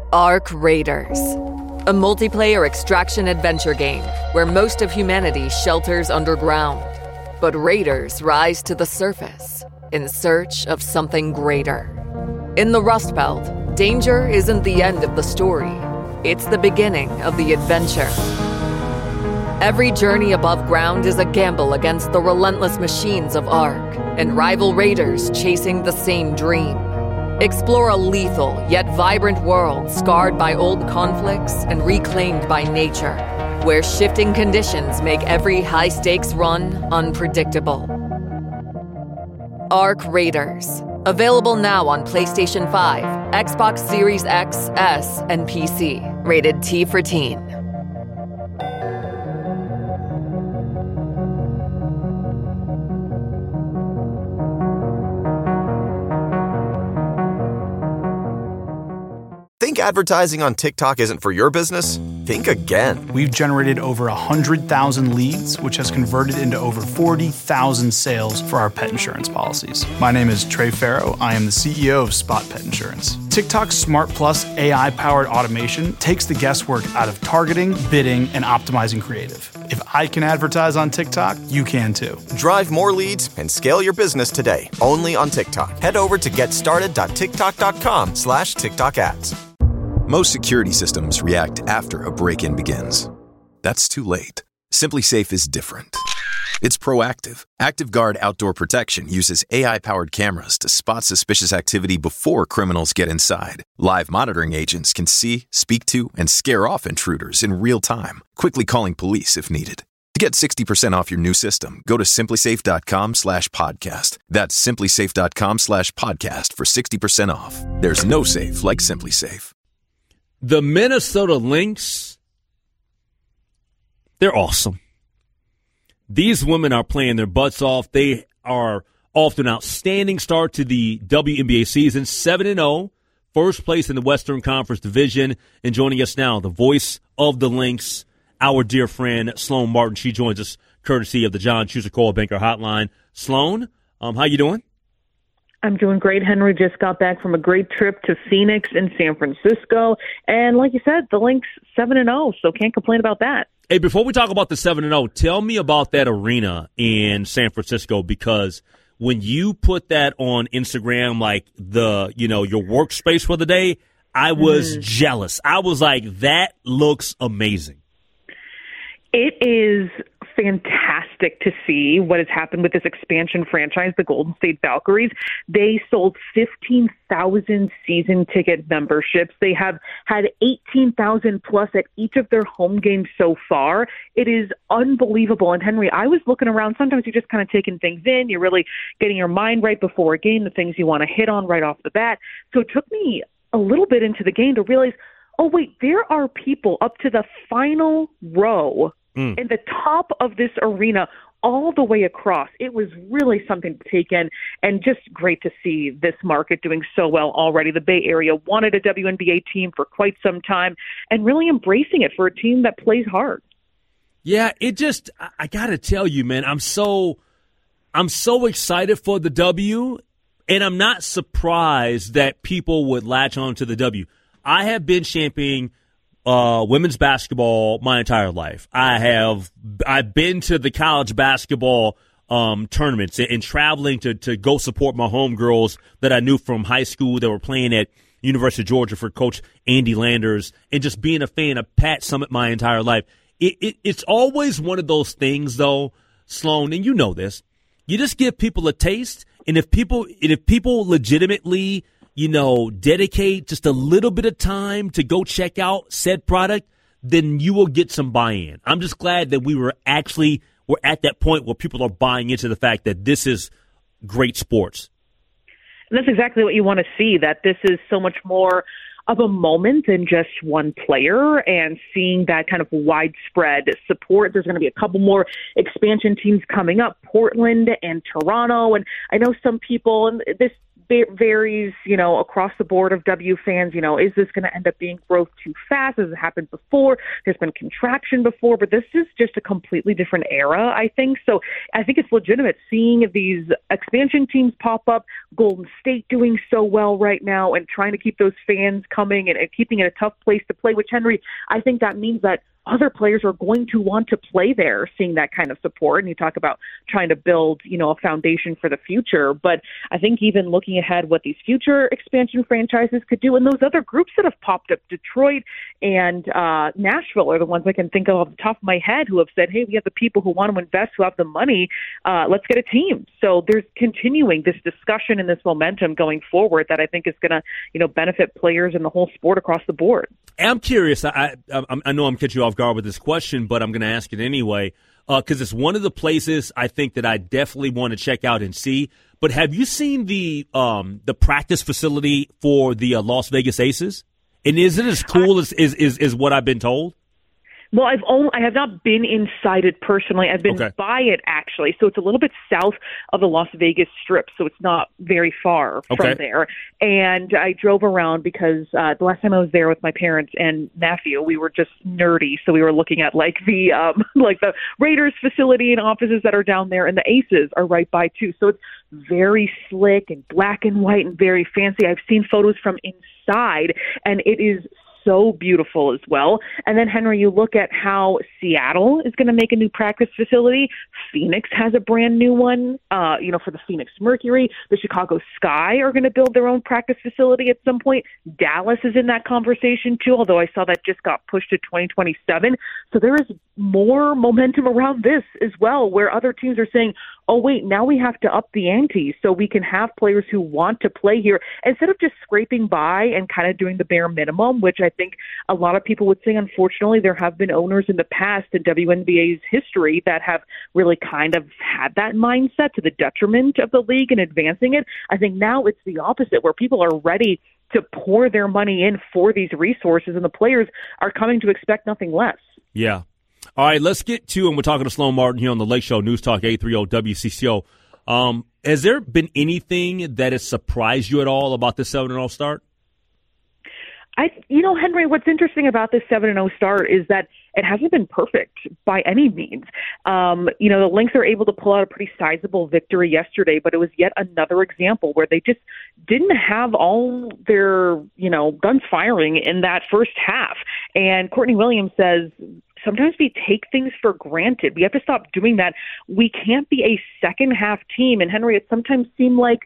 Ark Raiders, a multiplayer extraction adventure game where most of humanity shelters underground. But raiders rise to the surface in search of something greater. In the Rust Belt, danger isn't the end of the story. It's the beginning of the adventure. Every journey above ground is a gamble against the relentless machines of Ark and rival raiders chasing the same dream. Explore a lethal yet vibrant world scarred by old conflicts and reclaimed by nature, where shifting conditions make every high-stakes run unpredictable. Ark Raiders. Available now on PlayStation 5, Xbox Series X, S, and PC. Rated T for Teen. Think advertising on TikTok isn't for your business? Think again. We've generated over 100,000 leads, which has converted into over 40,000 sales for our pet insurance policies. My name is Trey Farrow. I am the CEO of Spot Pet Insurance. TikTok's Smart Plus AI-powered automation takes the guesswork out of targeting, bidding, and optimizing creative. If I can advertise on TikTok, you can too. Drive more leads and scale your business today, only on TikTok. Head over to getstarted.tiktok.com/TikTok ads. Most security systems react after a break-in begins. That's too late. SimpliSafe is different. It's proactive. ActiveGuard Outdoor Protection uses AI-powered cameras to spot suspicious activity before criminals get inside. Live monitoring agents can see, speak to, and scare off intruders in real time, quickly calling police if needed. To get 60% off your new system, go to simplisafe.com/podcast. That's simplisafe.com/podcast for 60% off. There's no safe like SimpliSafe. The Minnesota Lynx, they're awesome. These women are playing their butts off. They are off to an outstanding start to the WNBA season, 7-0, first place in the Western Conference Division. And joining us now, the voice of the Lynx, our dear friend Sloan Martin. She joins us courtesy of the John Schuster Coldwell Banker Hotline. Sloan, how you doing? I'm doing great, Henry. Just got back from a great trip to Phoenix and San Francisco. And like you said, the Lynx 7-0, so can't complain about that. Hey, before we talk about the 7-0, tell me about that arena in San Francisco, because when you put that on Instagram, like your workspace for the day, I was jealous. I was like, that looks amazing. It is fantastic to see what has happened with this expansion franchise, the Golden State Valkyries. They sold 15,000 season ticket memberships. They have had 18,000 plus at each of their home games so far. It is unbelievable. And Henry, I was looking around. Sometimes you're just kind of taking things in. You're really getting your mind right before a game, the things you want to hit on right off the bat. So it took me a little bit into the game to realize, oh, wait, there are people up to the final row in the top of this arena all the way across. It was really something to take in, and just great to see this market doing so well already. The Bay Area wanted a WNBA team for quite some time and really embracing it for a team that plays hard. Yeah, I got to tell you, man, I'm so excited for the W, and I'm not surprised that people would latch on to the W. I have been championing women's basketball my entire life. I've been to the college basketball tournaments and traveling to go support my homegirls that I knew from high school that were playing at University of Georgia for Coach Andy Landers, and just being a fan of Pat Summitt my entire life. It's always one of those things, though, Sloan, and you know this. You just give people a taste, and if people legitimately dedicate just a little bit of time to go check out said product, then you will get some buy-in. I'm just glad that we're at that point where people are buying into the fact that this is great sports. And that's exactly what you want to see, that this is so much more of a moment than just one player, and seeing that kind of widespread support. There's going to be a couple more expansion teams coming up, Portland and Toronto. And I know some people, and varies, across the board of W fans. Is this going to end up being growth too fast? Has it happened before? There's been contraction before, but this is just a completely different era, I think. So I think it's legitimate seeing these expansion teams pop up, Golden State doing so well right now, and trying to keep those fans coming and keeping it a tough place to play, which, Henry, I think that means that other players are going to want to play there, seeing that kind of support. And you talk about trying to build, a foundation for the future. But I think even looking ahead what these future expansion franchises could do, and those other groups that have popped up, Detroit and Nashville are the ones I can think of off the top of my head who have said, hey, we have the people who want to invest, who have the money. Let's get a team. So there's continuing this discussion and this momentum going forward that I think is going to, benefit players in the whole sport across the board. I'm curious. I know I'm catching you off guard with this question, but I'm going to ask it anyway because it's one of the places I think that I definitely want to check out and see. But have you seen the practice facility for the Las Vegas Aces? And is it as cool as what I've been told? Well, I have not been inside it personally. I've been by it, actually. So it's a little bit south of the Las Vegas Strip, so it's not very far from there. And I drove around because the last time I was there with my parents and nephew, we were just nerdy. So we were looking at the Raiders facility and offices that are down there, and the Aces are right by too. So it's very slick and black and white and very fancy. I've seen photos from inside, and it is so beautiful as well. And then, Henry, you look at how Seattle is going to make a new practice facility. Phoenix has a brand new one, for the Phoenix Mercury. The Chicago Sky are going to build their own practice facility at some point. Dallas is in that conversation too, although I saw that just got pushed to 2027. So there is more momentum around this as well, where other teams are saying, oh, wait, now we have to up the ante so we can have players who want to play here instead of just scraping by and kind of doing the bare minimum, which I think a lot of people would say, unfortunately, there have been owners in the past in WNBA's history that have really kind of had that mindset to the detriment of the league and advancing it. I think now it's the opposite, where people are ready to pour their money in for these resources, and the players are coming to expect nothing less. Yeah. All right, let's get to, and we're talking to Sloan Martin here on the Lake Show News Talk 830 WCCO. Has there been anything that has surprised you at all about this 7-0 start? Henry, what's interesting about this 7-0 start is that it hasn't been perfect by any means. The Lynx are able to pull out a pretty sizable victory yesterday, but it was yet another example where they just didn't have all their, guns firing in that first half. And Courtney Williams says, sometimes we take things for granted. We have to stop doing that. We can't be a second half team. And Henry, it sometimes seems like,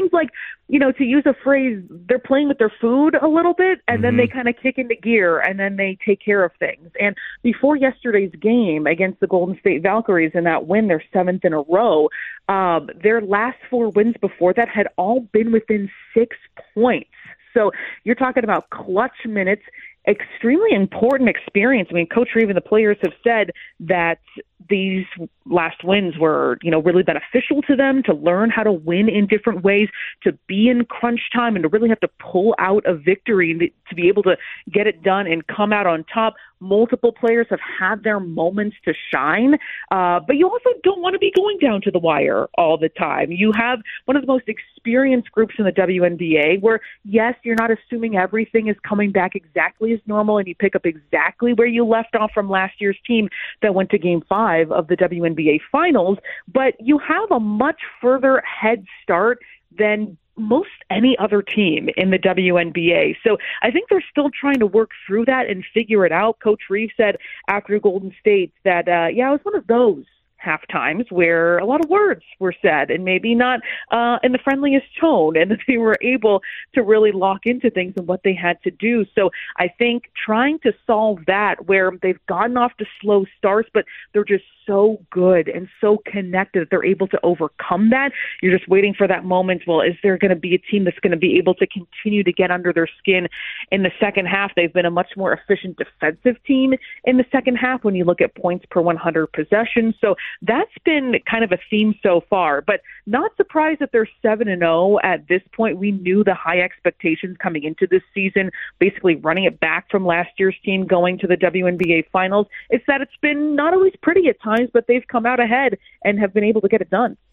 to use a phrase, they're playing with their food a little bit, and then they kind of kick into gear, and then they take care of things. And before yesterday's game against the Golden State Valkyries and that win, their 7th in a row, their last 4 wins before that had all been within 6 points. So you're talking about clutch minutes, extremely important experience. I mean, Coach Reeve and the players have said that these last wins were, really beneficial to them to learn how to win in different ways, to be in crunch time and to really have to pull out a victory to be able to get it done and come out on top. Multiple players have had their moments to shine, but you also don't want to be going down to the wire all the time. You have one of the most experienced groups in the WNBA where, yes, you're not assuming everything is coming back exactly as normal and you pick up exactly where you left off from last year's team that went to Game 5 of the WNBA Finals, but you have a much further head start than most any other team in the WNBA. So I think they're still trying to work through that and figure it out. Coach Reeve said after Golden State that, it was one of those half times where a lot of words were said and maybe not in the friendliest tone, and that they were able to really lock into things and what they had to do. So I think trying to solve that, where they've gotten off to slow starts, but they're just so good and so connected that they're able to overcome that. You're just waiting for that moment. Well, is there going to be a team that's going to be able to continue to get under their skin in the second half? They've been a much more efficient defensive team in the second half when you look at points per 100 possessions. So that's been kind of a theme so far, but not surprised that they're 7-0 at this point. We knew the high expectations coming into this season, basically running it back from last year's team going to the WNBA Finals. It's that it's been not always pretty at times, but they've come out ahead and have been able to get it done.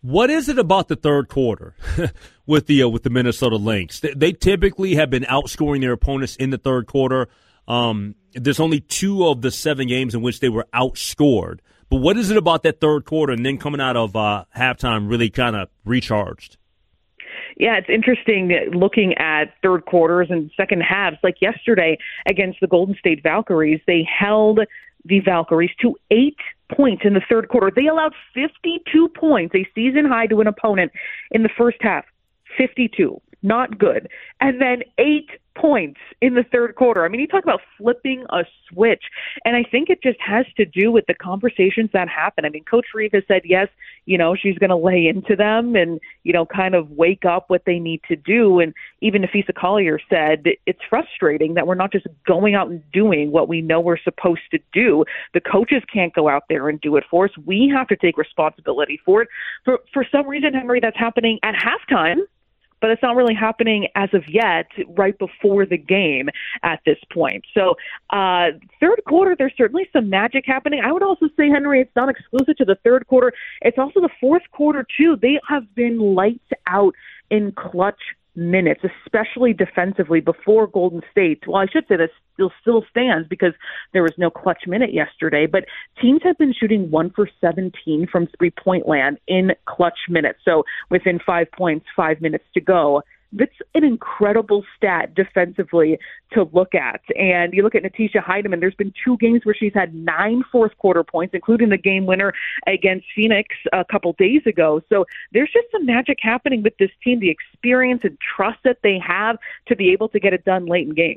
What is it about the third quarter with the Minnesota Lynx? They typically have been outscoring their opponents in the third quarter. There's only 2 of the 7 games in which they were outscored. But what is it about that third quarter and then coming out of halftime really kind of recharged? Yeah, it's interesting looking at third quarters and second halves. Like yesterday against the Golden State Valkyries, they held the Valkyries to 8 points in the third quarter. They allowed 52 points, a season high, to an opponent in the first half. 52. Not good. And then 8 points in the third quarter. I mean, you talk about flipping a switch. And I think it just has to do with the conversations that happen. I mean, Coach Reeve has said, yes, she's going to lay into them and, kind of wake up what they need to do. And even Nafisa Collier said it's frustrating that we're not just going out and doing what we know we're supposed to do. The coaches can't go out there and do it for us. We have to take responsibility for it. For some reason, Henry, that's happening at halftime, but it's not really happening as of yet right before the game at this point. So third quarter, there's certainly some magic happening. I would also say, Henry, it's not exclusive to the third quarter. It's also the fourth quarter, too. They have been lights out in clutch minutes, especially defensively before Golden State. Well, I should say that still stands because there was no clutch minute yesterday, but teams have been shooting 1 for 17 from three-point land in clutch minutes. So within 5 points, 5 minutes to go. That's an incredible stat defensively to look at. And you look at Natisha Heidemann, there's been 2 games where she's had 9 fourth-quarter points, including the game winner against Phoenix a couple days ago. So there's just some magic happening with this team, the experience and trust that they have to be able to get it done late in games.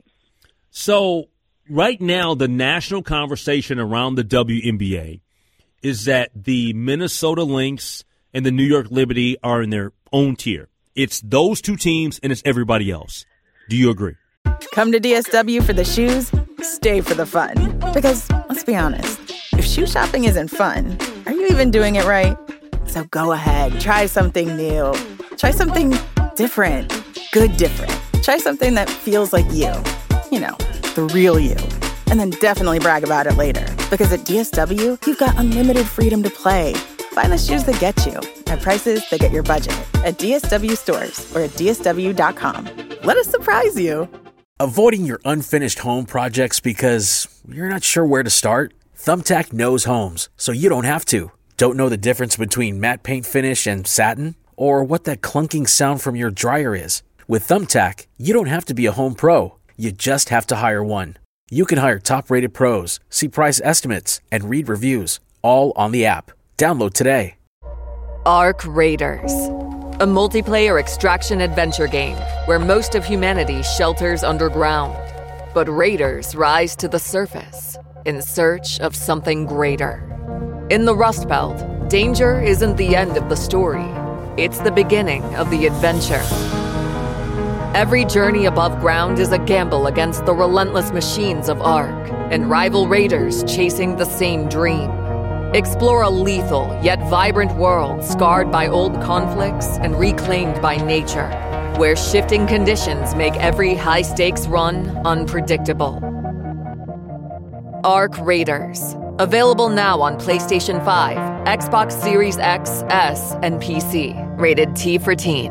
So right now, the national conversation around the WNBA is that the Minnesota Lynx and the New York Liberty are in their own tier. It's those 2 teams, and it's everybody else. Do you agree? Come to DSW for the shoes, stay for the fun. Because, let's be honest, if shoe shopping isn't fun, are you even doing it right? So go ahead, try something new. Try something different. Good different. Try something that feels like you. The real you. And then definitely brag about it later. Because at DSW, you've got unlimited freedom to play. Find the shoes that get you at prices that get your budget at DSW stores or at DSW.com. Let us surprise you. Avoiding your unfinished home projects because you're not sure where to start? Thumbtack knows homes, so you don't have to. Don't know the difference between matte paint finish and satin? Or what that clunking sound from your dryer is? With Thumbtack, you don't have to be a home pro. You just have to hire one. You can hire top-rated pros, see price estimates, and read reviews, all on the app. Download today. Arc Raiders, a multiplayer extraction adventure game where most of humanity shelters underground. But raiders rise to the surface in search of something greater. In the Rust Belt, danger isn't the end of the story. It's the beginning of the adventure. Every journey above ground is a gamble against the relentless machines of Arc and rival raiders chasing the same dream. Explore a lethal yet vibrant world scarred by old conflicts and reclaimed by nature, where shifting conditions make every high-stakes run unpredictable. Arc Raiders. Available now on PlayStation 5, Xbox Series X, S, and PC. Rated T for Teen.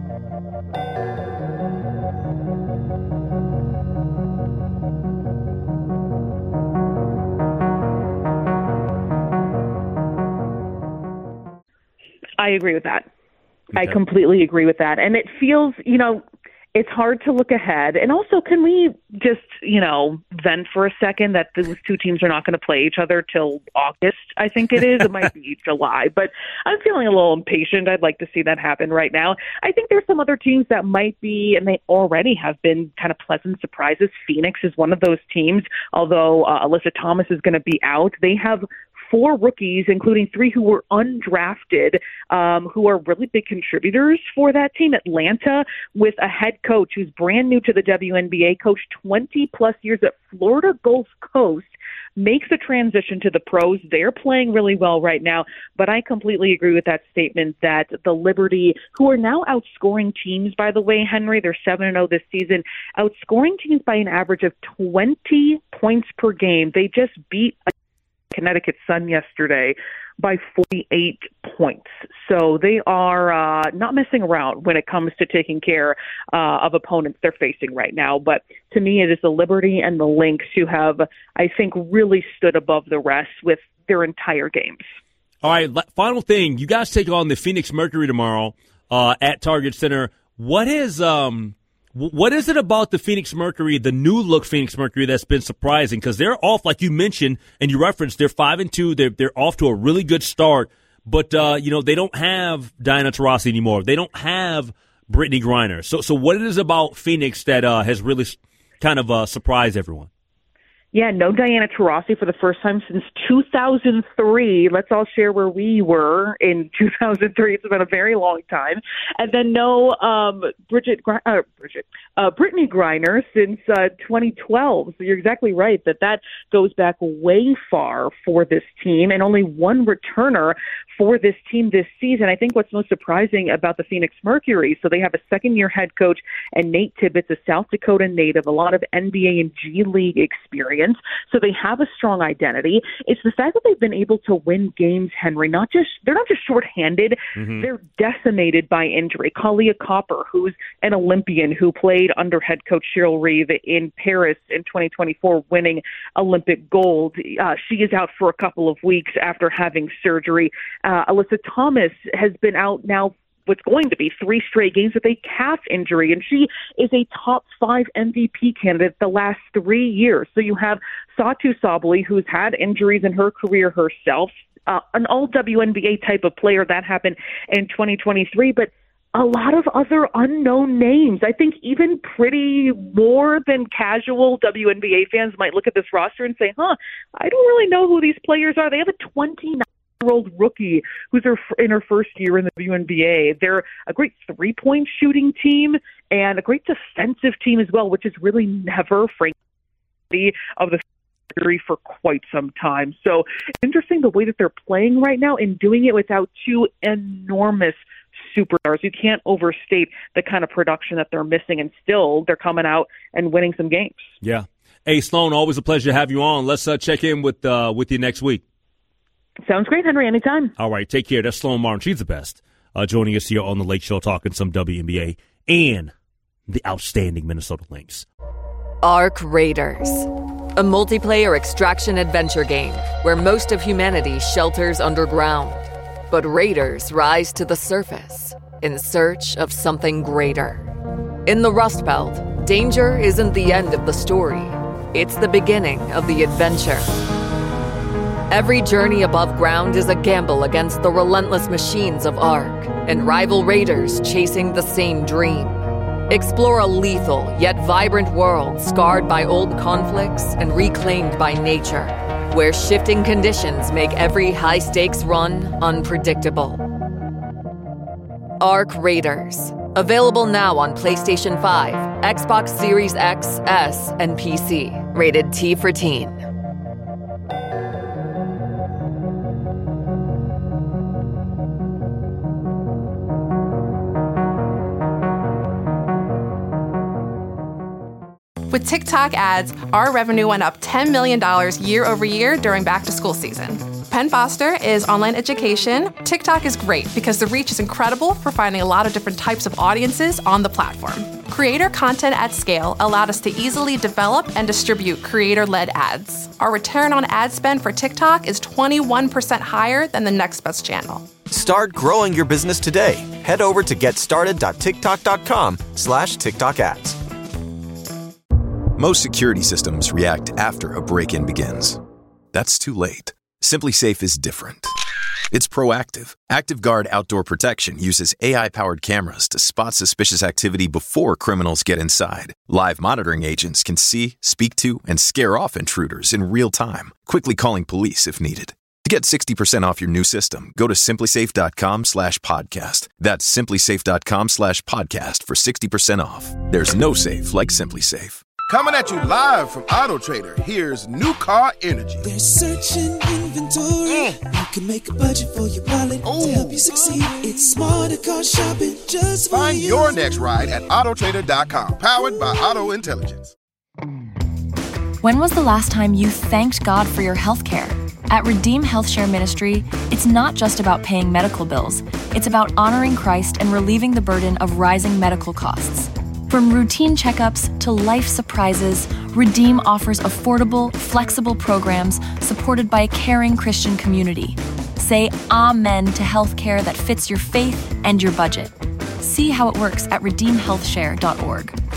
I agree with that. Okay. I completely agree with that. And it feels, it's hard to look ahead. And also, can we just, vent for a second that those 2 teams are not going to play each other till August, I think it is. It might be July. But I'm feeling a little impatient. I'd like to see that happen right now. I think there's some other teams that might be, and they already have been kind of pleasant surprises. Phoenix is one of those teams, although Alyssa Thomas is going to be out. They have 4 rookies, including 3 who were undrafted, who are really big contributors for that team. Atlanta, with a head coach who's brand new to the WNBA, coached 20-plus years at Florida Gulf Coast, makes the transition to the pros. They're playing really well right now, but I completely agree with that statement that the Liberty, who are now outscoring teams, by the way, Henry, they're 7-0 this season, outscoring teams by an average of 20 points per game. They just beat Connecticut Sun yesterday by 48 points. So they are not messing around when it comes to taking care of opponents they're facing right now. But to me, it is the Liberty and the Lynx who have, I think, really stood above the rest with their entire games. All right, final thing. You guys take on the Phoenix Mercury tomorrow at Target Center. What is it about the Phoenix Mercury, the new look Phoenix Mercury, that's been surprising? Because they're off, like you mentioned and you referenced, they're 5-2. They're off to a really good start, but they don't have Diana Taurasi anymore. They don't have Brittany Griner. So what it is about Phoenix that has really kind of surprised everyone? Yeah, no Diana Taurasi for the first time since 2003. Let's all share where we were in 2003. It's been a very long time. And then no Brittany Griner since 2012. So you're exactly right that goes back way far for this team, and only one returner for this team this season. I think what's most surprising about the Phoenix Mercury, so they have a second-year head coach, and Nate Tibbetts, a South Dakota native, a lot of NBA and G League experience. So they have a strong identity. It's the fact that they've been able to win games, Henry. They're not just shorthanded, they're decimated by injury. Kalia Copper, who's an Olympian who played under head coach Cheryl Reeve in Paris in 2024, winning Olympic gold. She is out for a couple of weeks after having surgery. Alyssa Thomas has been out now what's going to be 3 straight games with a calf injury, and she is a top 5 MVP candidate the last 3 years. So you have Satu Sabally, who's had injuries in her career herself, an all-WNBA type of player. That happened in 2023, but a lot of other unknown names. I think even pretty more than casual WNBA fans might look at this roster and say, I don't really know who these players are. They have a 29-year-old rookie who's in her first year in the WNBA. They're a great three-point shooting team and a great defensive team as well, which is really never, frankly, of the series for quite some time. So it's interesting the way that they're playing right now and doing it without 2 enormous superstars. You can't overstate the kind of production that they're missing, and still they're coming out and winning some games. Yeah. Hey, Sloan, always a pleasure to have you on. Let's check in with you next week. Sounds great, Henry. Anytime. All right. Take care. That's Sloan Martin. She's the best. Joining us here on The Lake Show, talking some WNBA and the outstanding Minnesota Lynx. Arc Raiders, a multiplayer extraction adventure game where most of humanity shelters underground. But raiders rise to the surface in search of something greater. In the Rust Belt, danger isn't the end of the story. It's the beginning of the adventure. Every journey above ground is a gamble against the relentless machines of Ark and rival raiders chasing the same dream. Explore a lethal yet vibrant world scarred by old conflicts and reclaimed by nature, where shifting conditions make every high-stakes run unpredictable. Arc Raiders. Available now on PlayStation 5, Xbox Series X, S, and PC. Rated T for Teen. With TikTok ads, our revenue went up $10 million year over year during back-to-school season. Penn Foster is online education. TikTok is great because the reach is incredible for finding a lot of different types of audiences on the platform. Creator content at scale allowed us to easily develop and distribute creator-led ads. Our return on ad spend for TikTok is 21% higher than the next best channel. Start growing your business today. Head over to getstarted.tiktok.com/TikTok ads. Most security systems react after a break-in begins. That's too late. SimpliSafe is different. It's proactive. ActiveGuard Outdoor Protection uses AI-powered cameras to spot suspicious activity before criminals get inside. Live monitoring agents can see, speak to, and scare off intruders in real time, quickly calling police if needed. To get 60% off your new system, go to SimpliSafe.com/podcast. That's SimpliSafe.com/podcast for 60% off. There's no safe like SimpliSafe. Coming at you live from Auto Trader, here's New Car Energy. There's searching inventory. You can make a budget for your wallet to help you succeed. It's smarter car shopping just for you. Find your next ride at Autotrader.com, powered by Auto Intelligence. When was the last time you thanked God for your health care? At Redeem HealthShare Ministry, it's not just about paying medical bills. It's about honoring Christ and relieving the burden of rising medical costs. From routine checkups to life surprises, Redeem offers affordable, flexible programs supported by a caring Christian community. Say amen to healthcare that fits your faith and your budget. See how it works at redeemhealthshare.org.